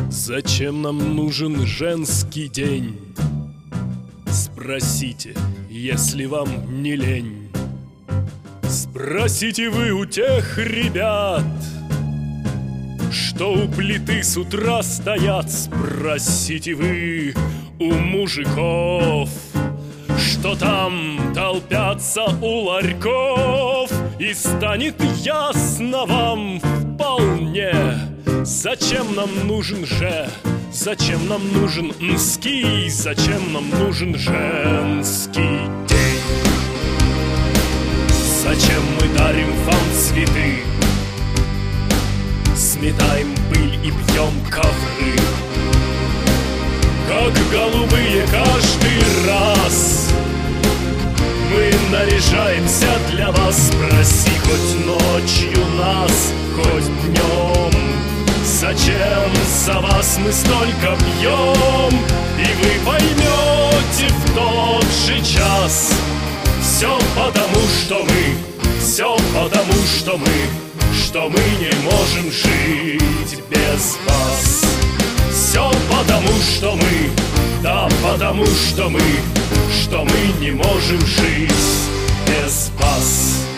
Зачем нам нужен женский день? Спросите, если вам не лень. Спросите вы у тех ребят, что у плиты с утра стоят. Спросите вы у мужиков, что там толпятся у ларьков. И станет ясно вам вполне, зачем нам нужен зачем нам нужен нский, зачем нам нужен женский день. Зачем мы дарим вам цветы, сметаем пыль и бьем ковры, как голубые каждый раз мы наряжаемся для вас. Спроси хоть ночью нас, хоть днем, зачем за вас мы столько пьем. И вы поймете в тот же час, все потому, что мы не можем жить без вас. Все потому, что мы, да потому, что мы не можем жить без вас.